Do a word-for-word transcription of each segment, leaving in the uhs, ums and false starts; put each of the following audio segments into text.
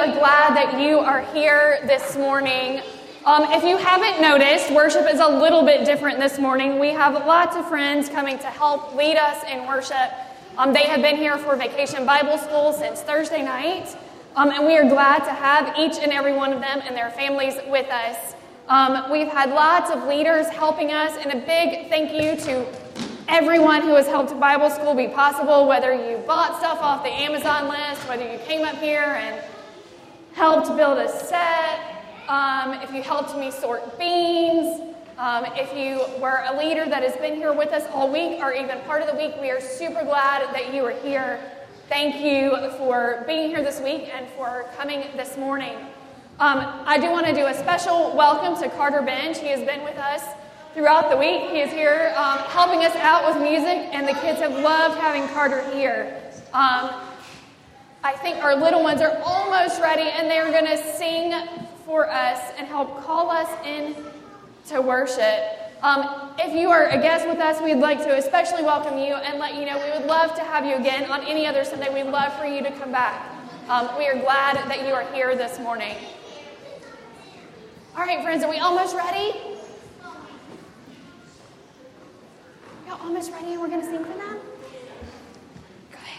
are glad that you are here this morning. Um, if you haven't noticed, worship is a little bit different this morning. We have lots of friends coming to help lead us in worship. Um, they have been here for Vacation Bible School since Thursday night, um, and we are glad to have each and every one of them and their families with us. Um, we've had lots of leaders helping us, and a big thank you to everyone who has helped Bible School be possible, whether you bought stuff off the Amazon list, whether you came up here and helped build a set, um, if you helped me sort beans, um, if you were a leader that has been here with us all week or even part of the week, we are super glad that you are here. Thank you for being here this week and for coming this morning. Um, I do want to do a special welcome to Carter Bench. He has been with us throughout the week. He is here um, helping us out with music, and the kids have loved having Carter here. Um, I think our little ones are almost ready, and they're going to sing for us and help call us in to worship. Um, if you are a guest with us, we'd like to especially welcome you and let you know we would love to have you again on any other Sunday. We'd love for you to come back. Um, we are glad that you are here this morning. All right, friends, are we almost ready? Y'all almost ready and we're going to sing for them? Go ahead.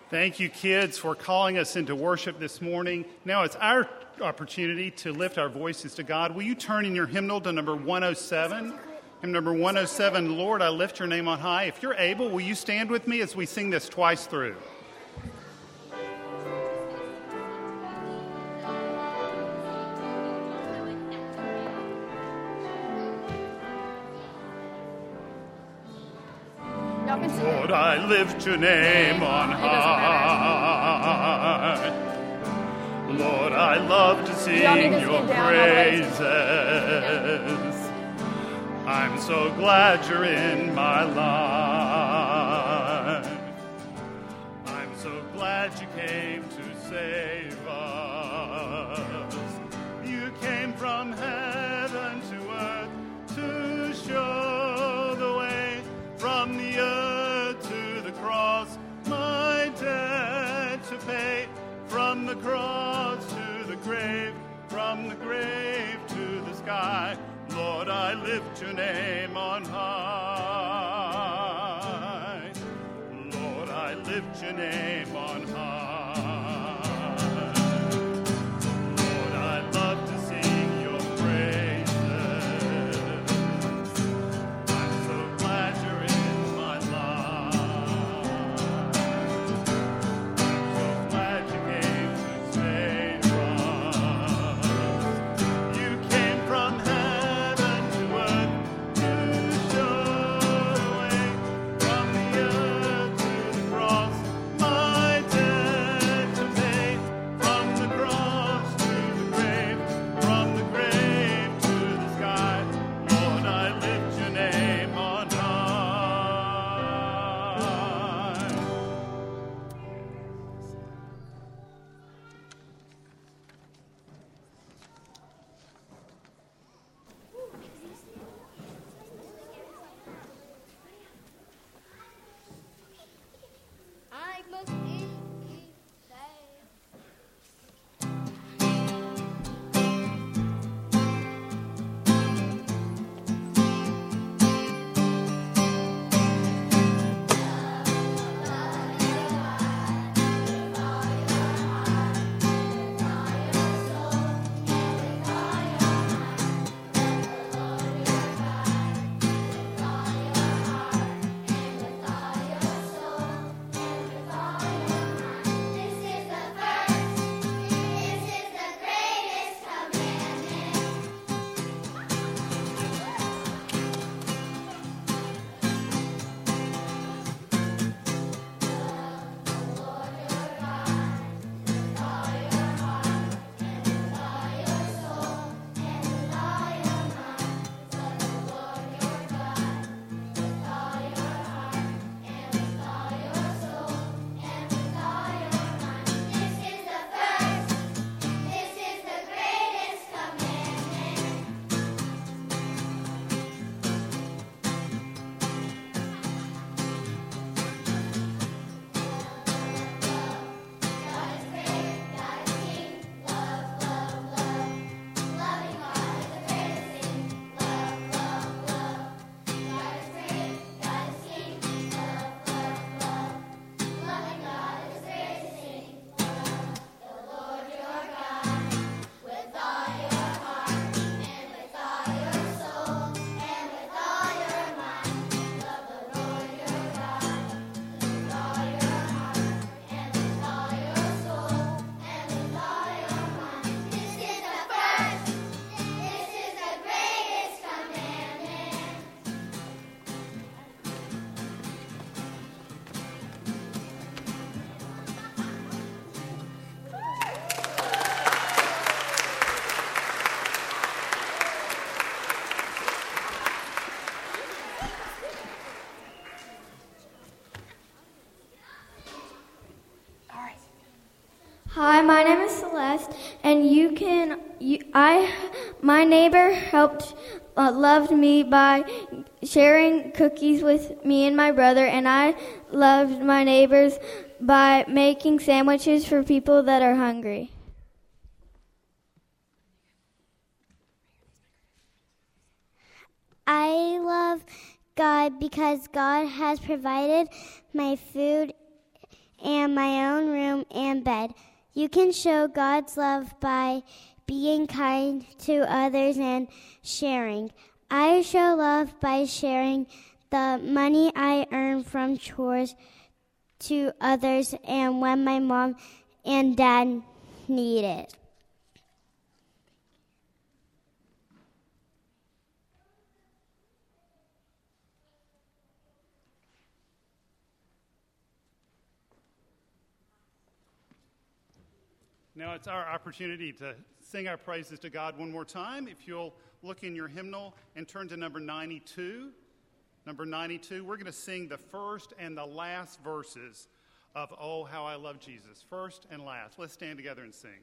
Thank you, kids, for calling us into worship this morning. Now it's our opportunity to lift our voices to God. Will you turn in your hymnal to number one oh seven? Hymn number one oh seven, Lord, I lift your name on high. If you're able, will you stand with me as we sing this twice through? Lord, I lift your name on high. Lord, I love to sing your praises. I'm so glad you're in my life. I'm so glad you came to save us. You came from heaven to earth to show the way from the earth to the cross, my debt to pay. From the cross to the grave, from the grave to the sky, Lord, I lift your name on high. Lord, I lift your name on high. Lord, I love to sing your praises. I'm so glad you're in my life. I'm so glad you came to save us. You came from heaven to earth to show the way from the earth to the cross, my debt to pay. From the cross to the grave, from the grave to the sky, Lord, I lift your name on high. I must be saved. Hi, my name is Celeste, and you can, you, I, my neighbor helped, uh, loved me by sharing cookies with me and my brother, and I loved my neighbors by making sandwiches for people that are hungry. I love God because God has provided my food and my own room and bed. You can show God's love by being kind to others and sharing. I show love by sharing the money I earn from chores to others and when my mom and dad need it. Now it's our opportunity to sing our praises to God one more time. If you'll look in your hymnal and turn to number ninety-two. Number ninety-two, we're going to sing the first and the last verses of Oh, How I Love Jesus. First and last. Let's stand together and sing.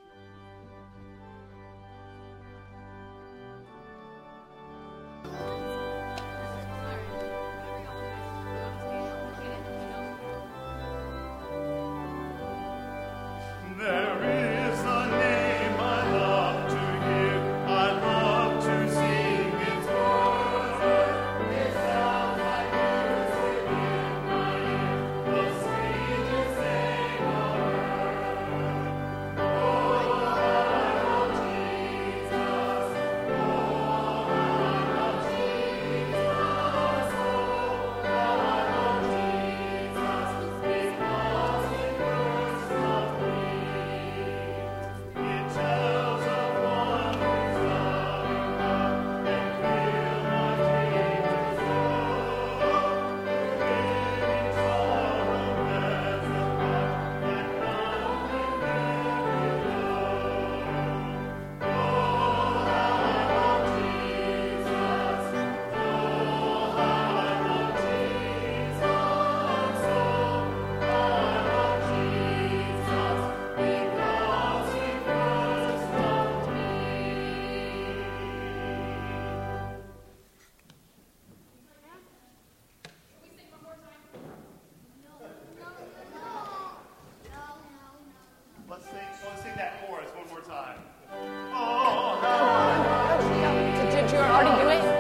Let's sing, let's sing that chorus one more time. Oh, how Did you already do it?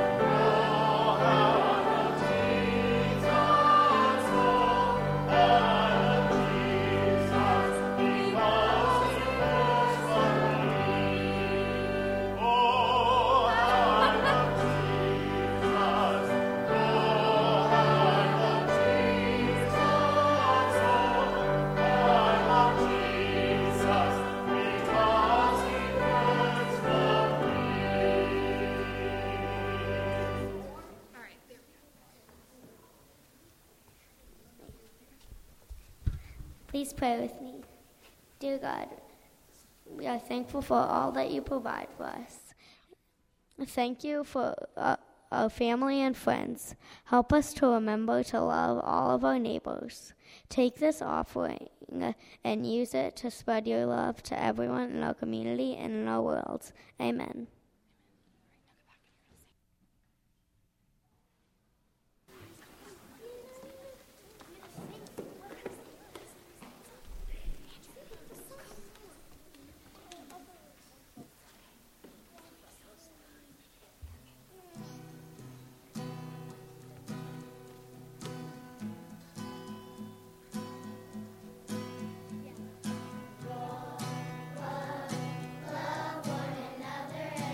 Please pray with me. Dear God, we are thankful for all that you provide for us. Thank you for uh, our family and friends. Help us to remember to love all of our neighbors. Take this offering and use it to spread your love to everyone in our community and in our world. Amen. Love one another.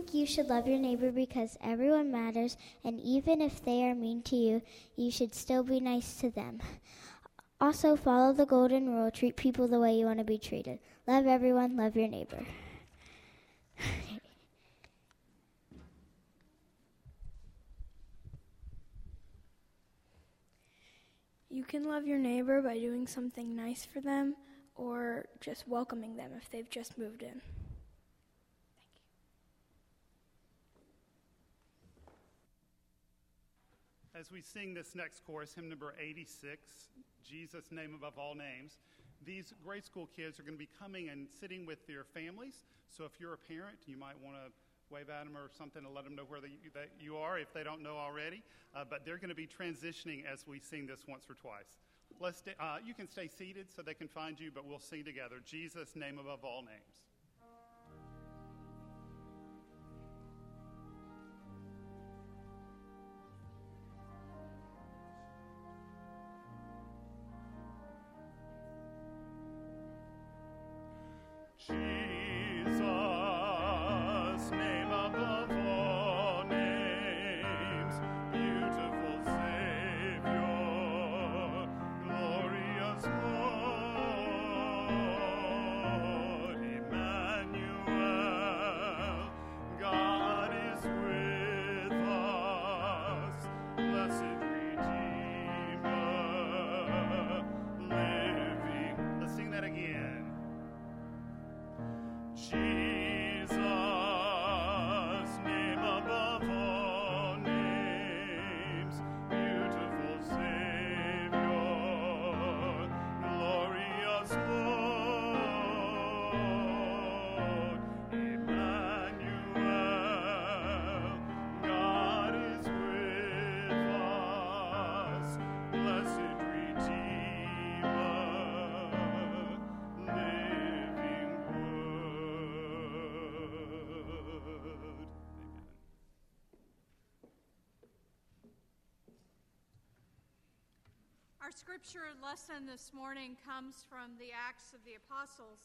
think you should love your neighbor because everyone matters, and even if they are mean to you, you should still be nice to them. Also, follow the golden rule, treat people the way you want to be treated. Love everyone, love your neighbor. You can love your neighbor by doing something nice for them or just welcoming them if they've just moved in. As we sing this next chorus, hymn number eighty-six, Jesus' Name Above All Names, these grade school kids are going to be coming and sitting with their families. So if you're a parent, you might want to wave at them or something to let them know where they, that you are if they don't know already. Uh, but they're going to be transitioning as we sing this once or twice. Let's stay, uh, you can stay seated so they can find you, but we'll sing together. Jesus' Name Above All Names. Jesus, name above all names, beautiful Savior, glorious Lord, Emmanuel, God is with us, blessed Redeemer, living. Let's sing that again. Jesus, name above all names, beautiful Savior, glorious Lord, Emmanuel, God is with us, blessed Redeemer, living Word. Our scripture lesson this morning comes from the Acts of the Apostles.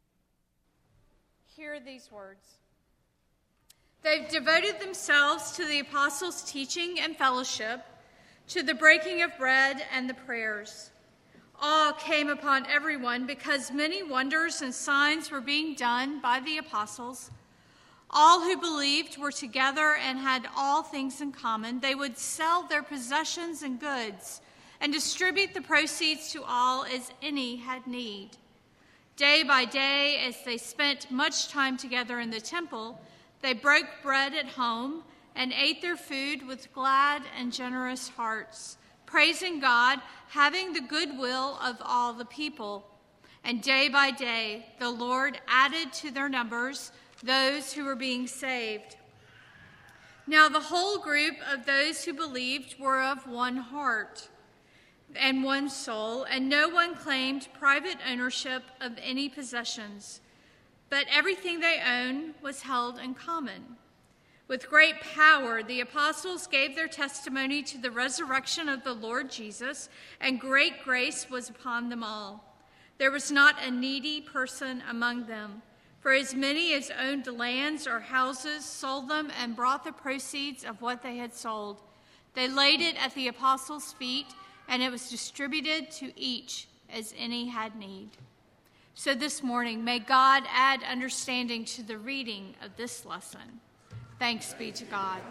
Hear these words. They've devoted themselves to the apostles' teaching and fellowship, to the breaking of bread and the prayers. Awe came upon everyone because many wonders and signs were being done by the apostles. All who believed were together and had all things in common. They would sell their possessions and goods and distribute the proceeds to all as any had need. Day by day, as they spent much time together in the temple, they broke bread at home and ate their food with glad and generous hearts, praising God, having the goodwill of all the people. And day by day, the Lord added to their numbers those who were being saved. Now the whole group of those who believed were of one heart and one soul, and no one claimed private ownership of any possessions, but everything they owned was held in common. With great power, the apostles gave their testimony to the resurrection of the Lord Jesus, and great grace was upon them all. There was not a needy person among them, for as many as owned lands or houses sold them and brought the proceeds of what they had sold. They laid it at the apostles' feet, and it was distributed to each as any had need. So this morning, may God add understanding to the reading of this lesson. Thanks be to God.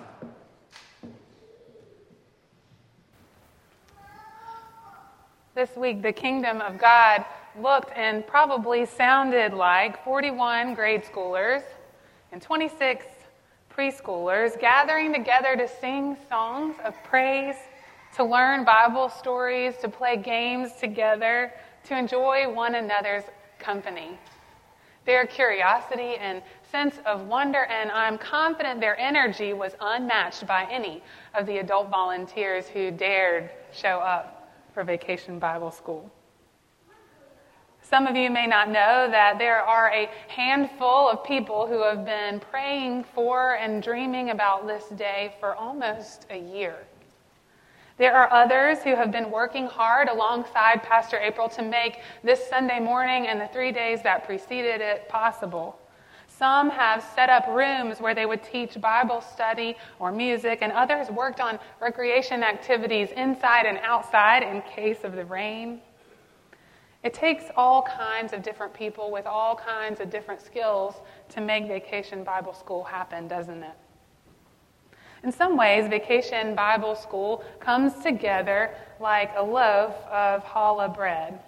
This week, the kingdom of God looked and probably sounded like forty-one grade schoolers and twenty-six preschoolers gathering together to sing songs of praise, to learn Bible stories, to play games together, to enjoy one another's company. Their curiosity and sense of wonder, and I'm confident their energy was unmatched by any of the adult volunteers who dared show up for Vacation Bible School. Some of you may not know that there are a handful of people who have been praying for and dreaming about this day for almost a year. There are others who have been working hard alongside Pastor April to make this Sunday morning and the three days that preceded it possible. Some have set up rooms where they would teach Bible study or music, and others worked on recreation activities inside and outside in case of the rain. It takes all kinds of different people with all kinds of different skills to make Vacation Bible School happen, doesn't it? In some ways, Vacation Bible School comes together like a loaf of challah bread.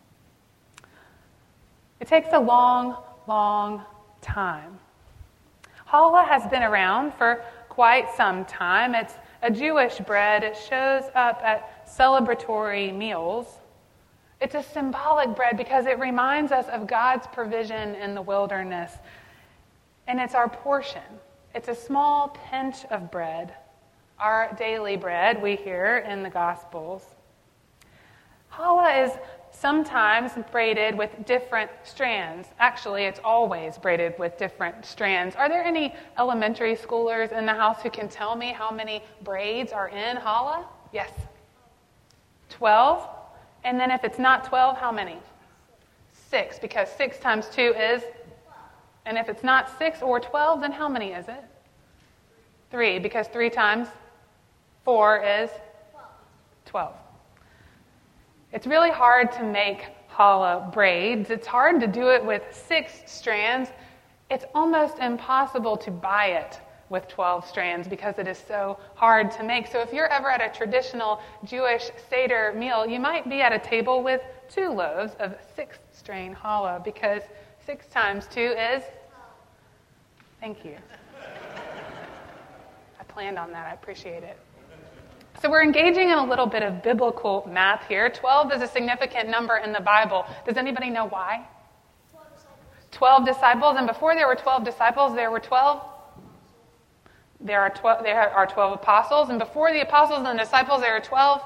It takes a long, long time. Challah has been around for quite some time. It's a Jewish bread. It shows up at celebratory meals. It's a symbolic bread because it reminds us of God's provision in the wilderness. And it's our portion. It's a small pinch of bread, our daily bread we hear in the Gospels. Challah is sometimes braided with different strands. Actually, it's always braided with different strands. Are there any elementary schoolers in the house who can tell me how many braids are in challah? Yes. twelve. And then if it's not twelve, how many? Six, because six times two is? And if it's not six or twelve, then how many is it? Three, because three times four is? Twelve. It's really hard to make challah braids. It's hard to do it with six strands. It's almost impossible to buy it with twelve strands because it is so hard to make. So if you're ever at a traditional Jewish Seder meal, you might be at a table with two loaves of six-strain challah because six times two is? Thank you. I planned on that. I appreciate it. So we're engaging in a little bit of biblical math here. twelve is a significant number in the Bible. Does anybody know why? twelve disciples. And before there were twelve disciples, there were twelve There are twelve. There are twelve apostles, and before the apostles and the disciples, there are twelve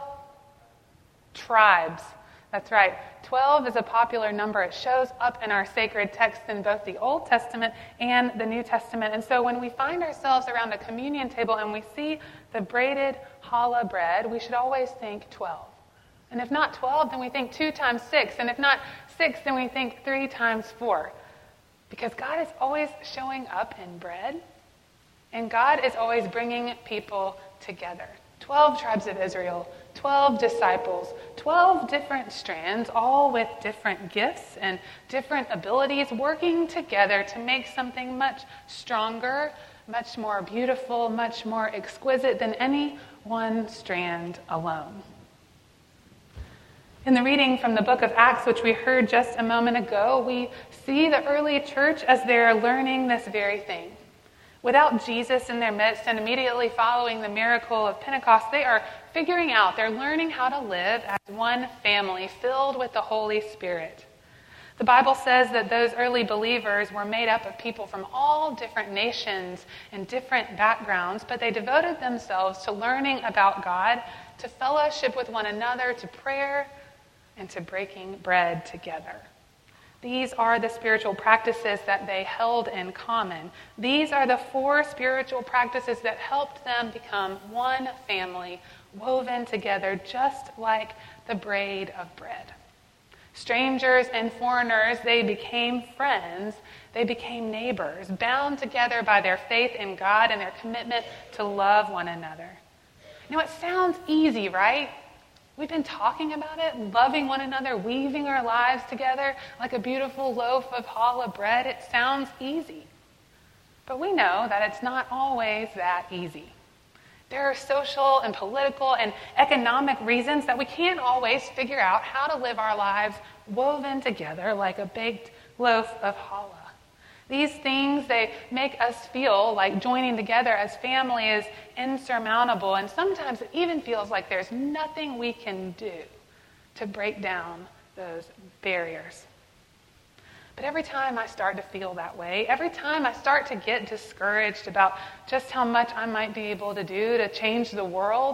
tribes. That's right. Twelve is a popular number. It shows up in our sacred texts in both the Old Testament and the New Testament. And so when we find ourselves around a communion table and we see the braided challah bread, we should always think twelve. And if not twelve, then we think two times six. And if not six, then we think three times four. Because God is always showing up in bread. And God is always bringing people together. Twelve tribes of Israel, twelve disciples, twelve different strands, all with different gifts and different abilities, working together to make something much stronger, much more beautiful, much more exquisite than any one strand alone. In the reading from the book of Acts, which we heard just a moment ago, we see the early church as they're learning this very thing. Without Jesus in their midst and immediately following the miracle of Pentecost, they are figuring out, they're learning how to live as one family filled with the Holy Spirit. The Bible says that those early believers were made up of people from all different nations and different backgrounds, but they devoted themselves to learning about God, to fellowship with one another, to prayer, and to breaking bread together. These are the spiritual practices that they held in common. These are the four spiritual practices that helped them become one family, woven together just like the braid of bread. Strangers and foreigners, they became friends. They became neighbors, bound together by their faith in God and their commitment to love one another. You know, it sounds easy, right? We've been talking about it, loving one another, weaving our lives together like a beautiful loaf of challah bread. It sounds easy. But we know that it's not always that easy. There are social and political and economic reasons that we can't always figure out how to live our lives woven together like a baked loaf of challah. These things, they make us feel like joining together as family is insurmountable, and sometimes it even feels like there's nothing we can do to break down those barriers. But every time I start to feel that way, every time I start to get discouraged about just how much I might be able to do to change the world,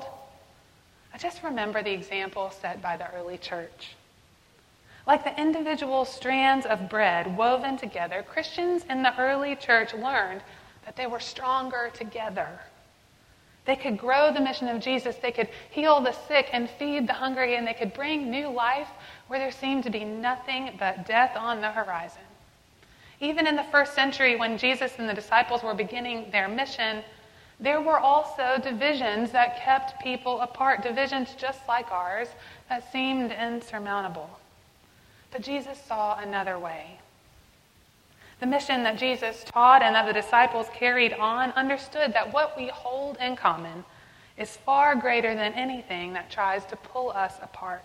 I just remember the example set by the early church. Like the individual strands of bread woven together, Christians in the early church learned that they were stronger together. They could grow the mission of Jesus, they could heal the sick and feed the hungry, and they could bring new life where there seemed to be nothing but death on the horizon. Even in the first century, when Jesus and the disciples were beginning their mission, there were also divisions that kept people apart, divisions just like ours that seemed insurmountable. But Jesus saw another way. The mission that Jesus taught and that the disciples carried on understood that what we hold in common is far greater than anything that tries to pull us apart.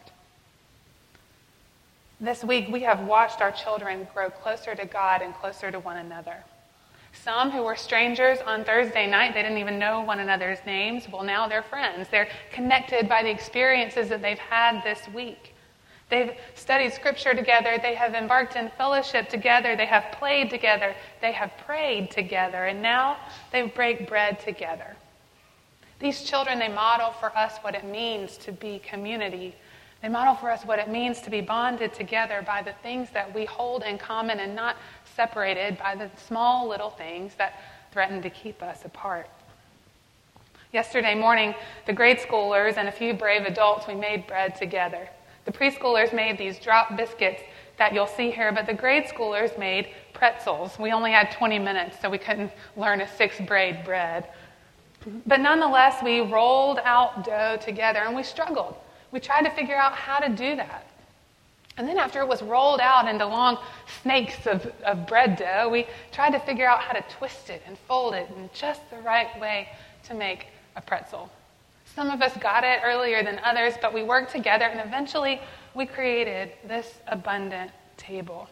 This week, we have watched our children grow closer to God and closer to one another. Some who were strangers on Thursday night, they didn't even know one another's names. Well, now they're friends. They're connected by the experiences that they've had this week. They've studied Scripture together. They have embarked in fellowship together. They have played together. They have prayed together. And now they break bread together. These children, they model for us what it means to be community. They model for us what it means to be bonded together by the things that we hold in common and not separated by the small little things that threaten to keep us apart. Yesterday morning, the grade schoolers and a few brave adults, we made bread together. The preschoolers made these drop biscuits that you'll see here, but the grade schoolers made pretzels. We only had twenty minutes, so we couldn't learn a sixth grade bread. But nonetheless, we rolled out dough together, and we struggled. We tried to figure out how to do that. And then after it was rolled out into long snakes of, of bread dough, we tried to figure out how to twist it and fold it in just the right way to make a pretzel. Some of us got it earlier than others, but we worked together, and eventually we created this abundant table.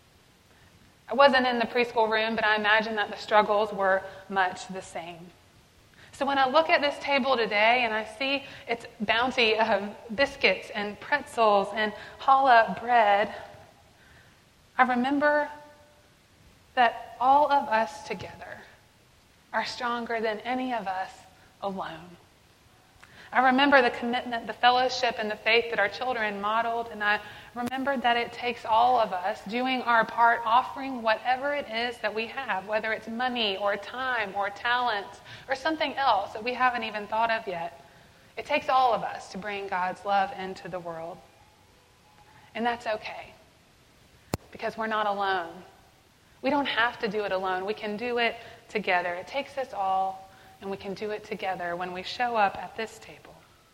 I wasn't in the preschool room, but I imagine that the struggles were much the same. So when I look at this table today and I see its bounty of biscuits and pretzels and challah bread, I remember that all of us together are stronger than any of us alone. I remember the commitment, the fellowship, and the faith that our children modeled, and I remembered that it takes all of us doing our part, offering whatever it is that we have, whether it's money or time or talent or something else that we haven't even thought of yet. It takes all of us to bring God's love into the world. And that's okay, because we're not alone. We don't have to do it alone. We can do it together. It takes us all, and we can do it together when we show up at this table.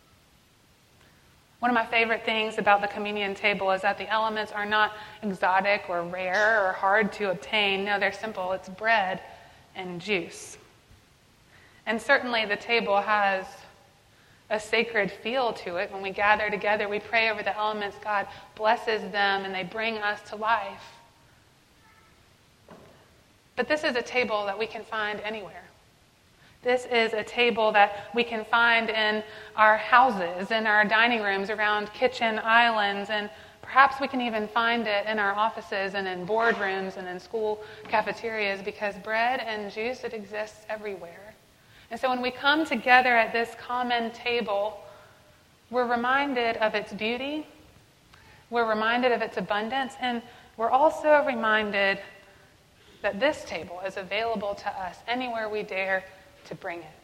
One of my favorite things about the communion table is that the elements are not exotic or rare or hard to obtain. No, they're simple. It's bread and juice. And certainly the table has a sacred feel to it. When we gather together, we pray over the elements. God blesses them and they bring us to life. But this is a table that we can find anywhere. This is a table that we can find in our houses, in our dining rooms, around kitchen islands, and perhaps we can even find it in our offices and in boardrooms and in school cafeterias, because bread and juice, it exists everywhere. And so when we come together at this common table, we're reminded of its beauty, we're reminded of its abundance, and we're also reminded that this table is available to us anywhere we dare to bring it.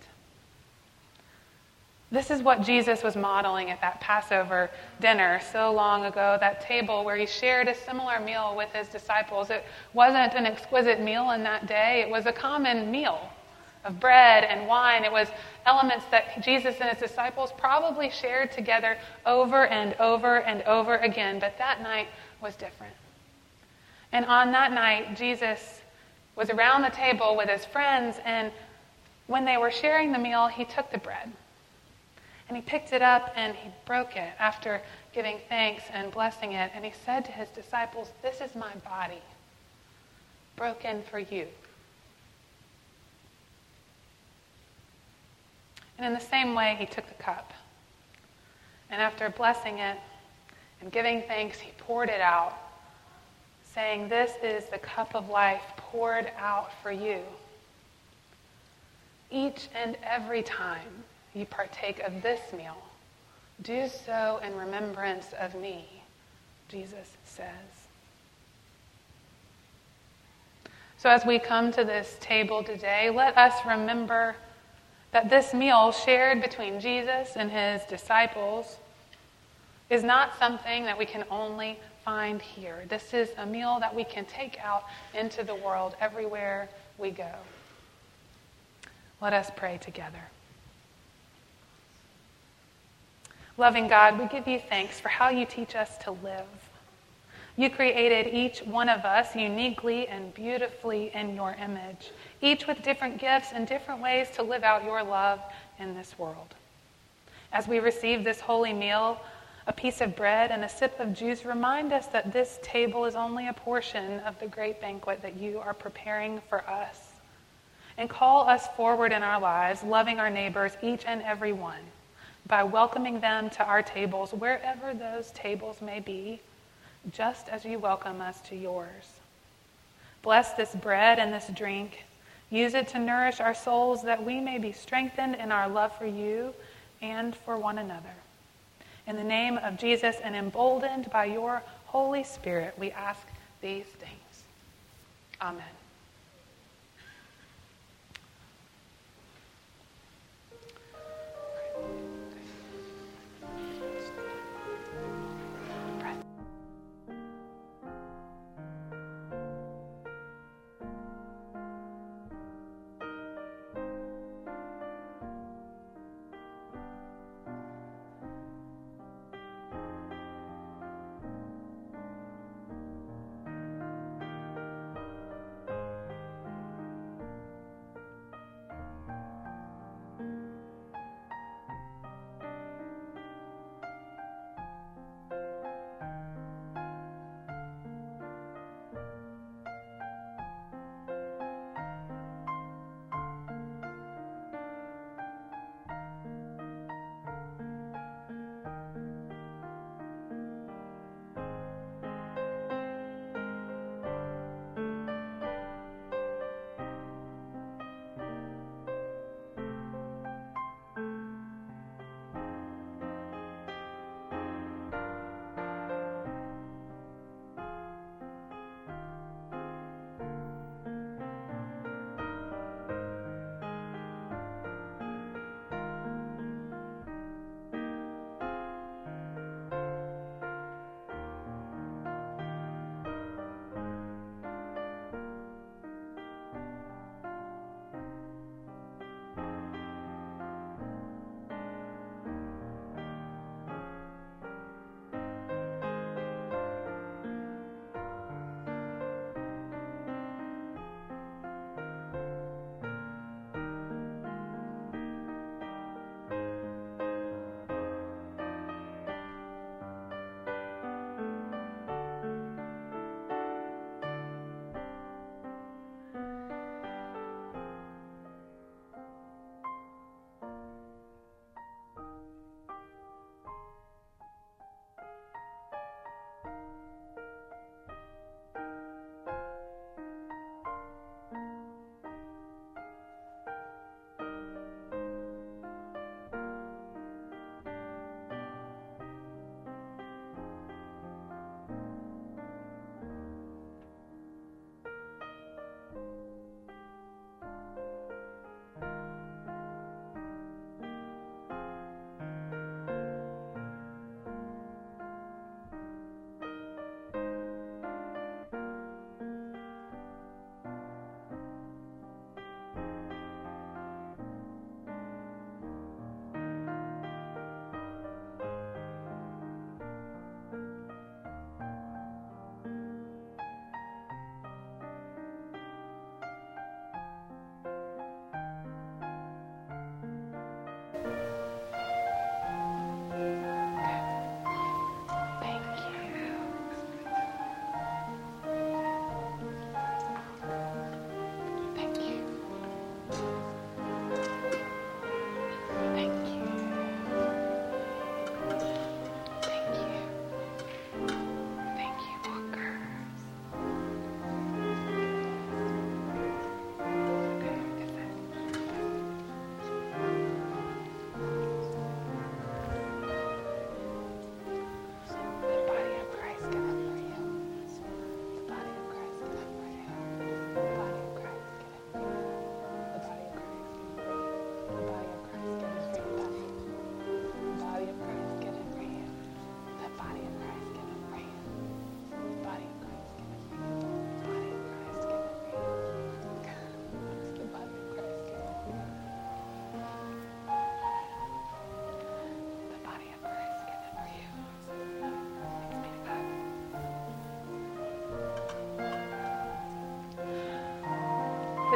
This is what Jesus was modeling at that Passover dinner so long ago, that table where he shared a similar meal with his disciples. It wasn't an exquisite meal in that day. It was a common meal of bread and wine. It was elements that Jesus and his disciples probably shared together over and over and over again, but that night was different. And on that night, Jesus was around the table with his friends, and when they were sharing the meal, he took the bread and he picked it up and he broke it after giving thanks and blessing it. And he said to his disciples, "This is my body, broken for you." And in the same way, he took the cup. And after blessing it and giving thanks, he poured it out, saying, "This is the cup of life poured out for you. Each and every time you partake of this meal, do so in remembrance of me," Jesus says. So as we come to this table today, let us remember that this meal shared between Jesus and his disciples is not something that we can only find here. This is a meal that we can take out into the world everywhere we go. Let us pray together. Loving God, we give you thanks for how you teach us to live. You created each one of us uniquely and beautifully in your image, each with different gifts and different ways to live out your love in this world. As we receive this holy meal, a piece of bread and a sip of juice remind us that this table is only a portion of the great banquet that you are preparing for us. And call us forward in our lives, loving our neighbors, each and every one, by welcoming them to our tables, wherever those tables may be, just as you welcome us to yours. Bless this bread and this drink. Use it to nourish our souls that we may be strengthened in our love for you and for one another. In the name of Jesus and emboldened by your Holy Spirit, we ask these things. Amen.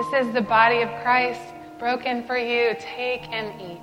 This is the body of Christ broken for you. Take and eat.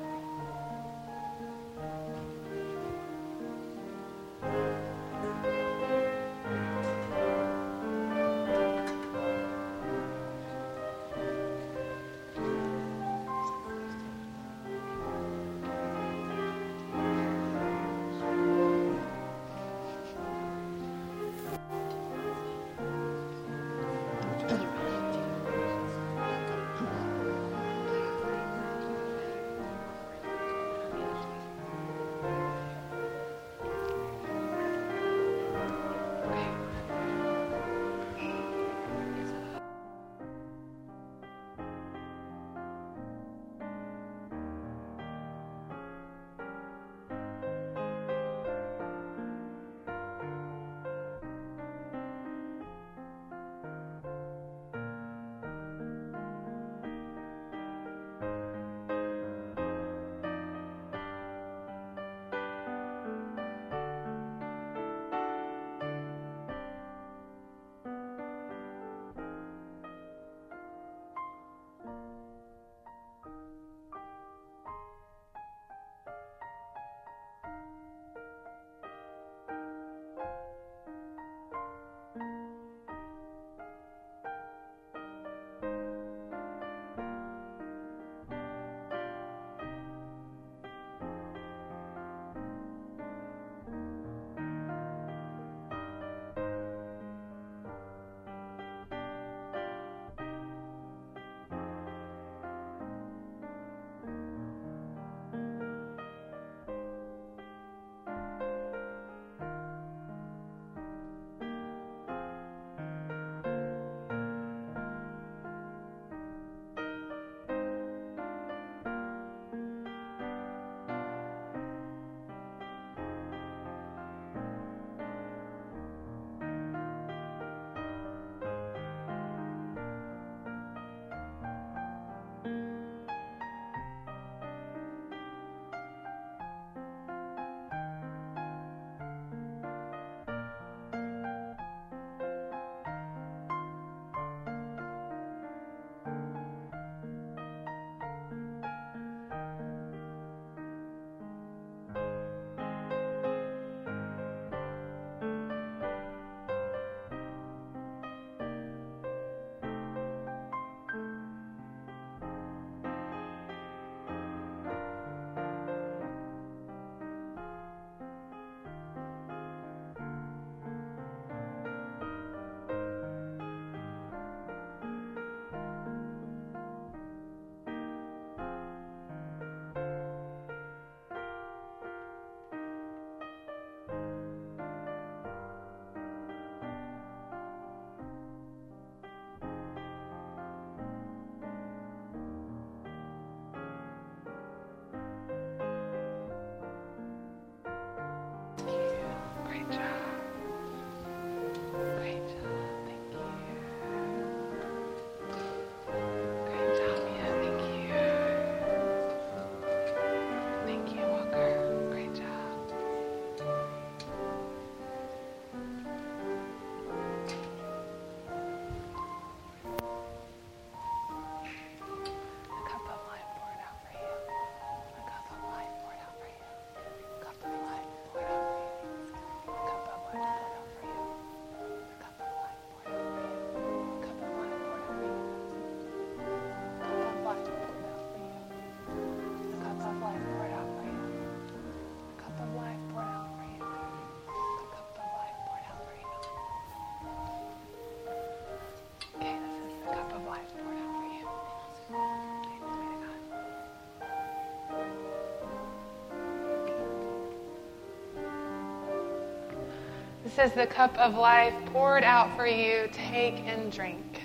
This is the cup of life poured out for you. Take and drink.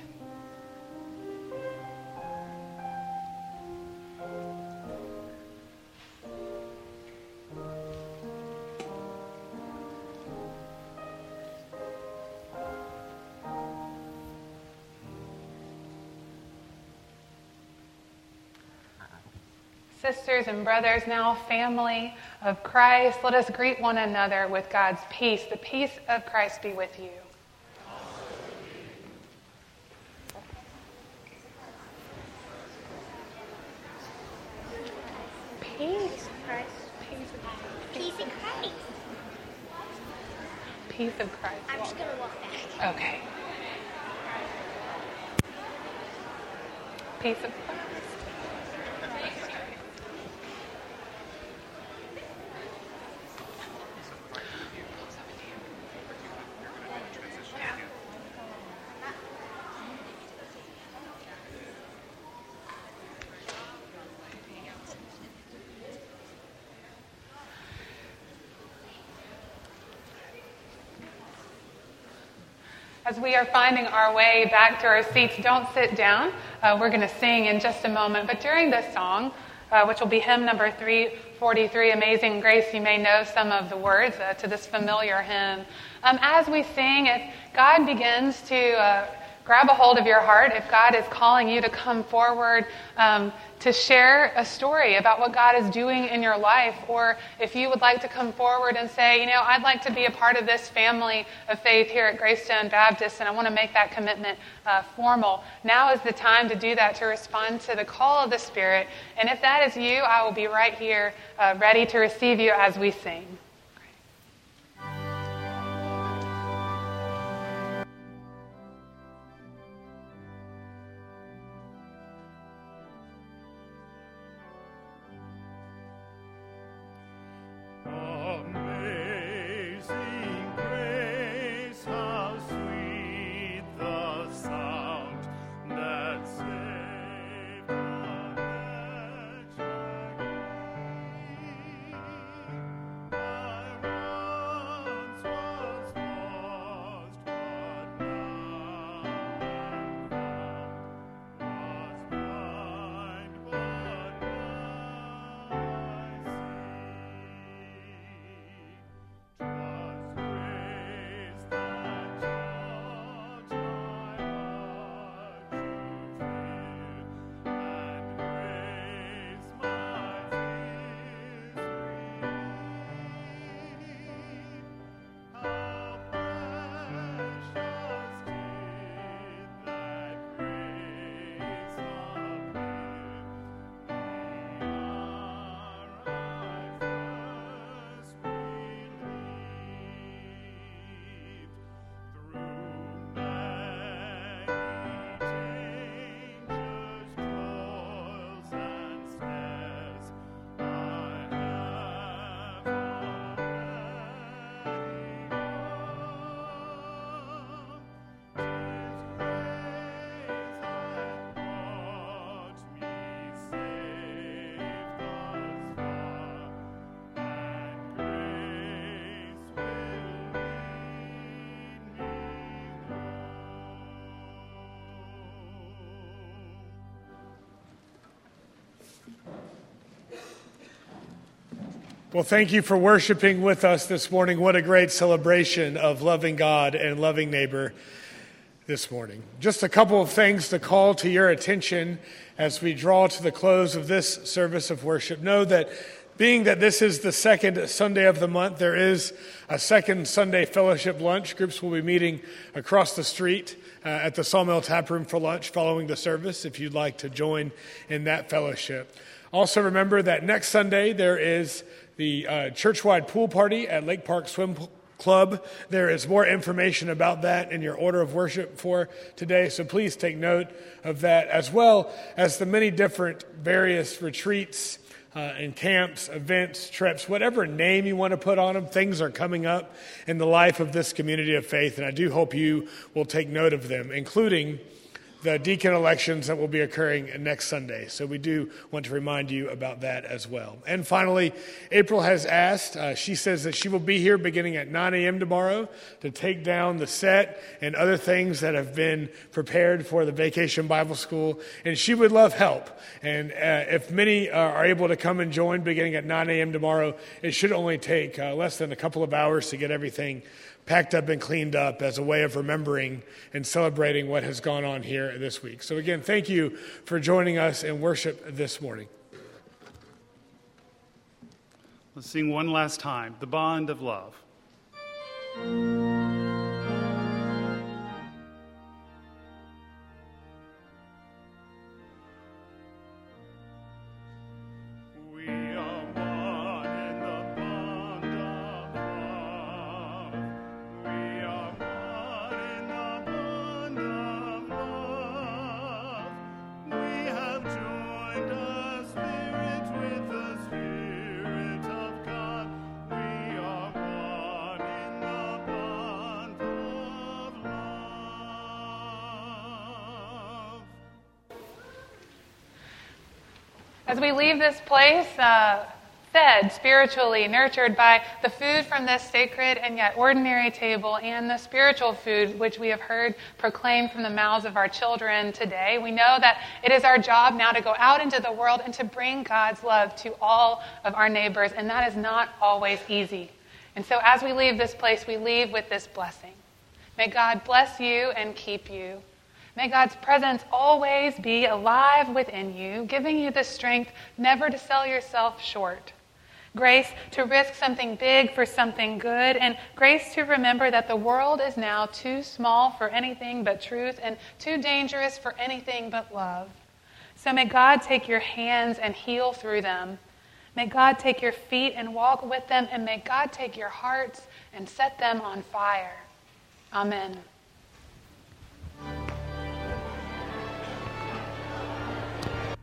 Sisters and brothers, now family of Christ, let us greet one another with God's peace. The peace of Christ be with you. Christ. Peace in Christ. Peace of Christ. I'm just going to walk back. Okay. Peace of Christ. As we are finding our way back to our seats, don't sit down. Uh, we're going to sing in just a moment. But during this song, uh, which will be hymn number three forty-three, Amazing Grace, you may know some of the words uh, to this familiar hymn. Um, as we sing, if God begins to uh, grab a hold of your heart, if God is calling you to come forward um, to share a story about what God is doing in your life, or if you would like to come forward and say, you know, I'd like to be a part of this family of faith here at Greystone Baptist, and I want to make that commitment uh, formal, now is the time to do that, to respond to the call of the Spirit. And if that is you, I will be right here uh, ready to receive you as we sing. Amazing grace, how sweet the sound that saved a wretch like me. I once was lost, but now am found. Was blind, but now I see. 'Twas grace that taught my heart to fear, and grace my fears relieved. How precious did that grace appear the hour I first believed. Through many dangers, toils, and snares, I have already come. 'Tis grace that brought me safe thus far, and grace will lead me Well, thank you for worshiping with us this morning. What a great celebration of loving God and loving neighbor this morning. Just a couple of things to call to your attention as we draw to the close of this service of worship. Know that being that this is the second Sunday of the month, there is a second Sunday fellowship lunch. Groups will be meeting across the street uh, at the Sawmill Tap Room for lunch following the service if you'd like to join in that fellowship. Also remember that next Sunday there is the uh, church-wide pool party at Lake Park Swim Club. There is more information about that in your order of worship for today, so please take note of that, as well as the many different various retreats uh, and camps, events, trips, whatever name you want to put on them. Things are coming up in the life of this community of faith, and I do hope you will take note of them, including the deacon elections that will be occurring next Sunday. So we do want to remind you about that as well. And finally, April has asked, uh, she says that she will be here beginning at nine a.m. tomorrow to take down the set and other things that have been prepared for the Vacation Bible School. And she would love help. And uh, if many uh, are able to come and join beginning at nine a.m. tomorrow, it should only take uh, less than a couple of hours to get everything packed up and cleaned up as a way of remembering and celebrating what has gone on here this week. So again, thank you for joining us in worship this morning. Let's sing one last time, The Bond of Love. We are one. As we leave this place, uh, fed spiritually, nurtured by the food from this sacred and yet ordinary table and the spiritual food which we have heard proclaimed from the mouths of our children today, we know that it is our job now to go out into the world and to bring God's love to all of our neighbors, and that is not always easy. And so as we leave this place, we leave with this blessing. May God bless you and keep you. May God's presence always be alive within you, giving you the strength never to sell yourself short. Grace to risk something big for something good, and grace to remember that the world is now too small for anything but truth and too dangerous for anything but love. So may God take your hands and heal through them. May God take your feet and walk with them, and may God take your hearts and set them on fire. Amen.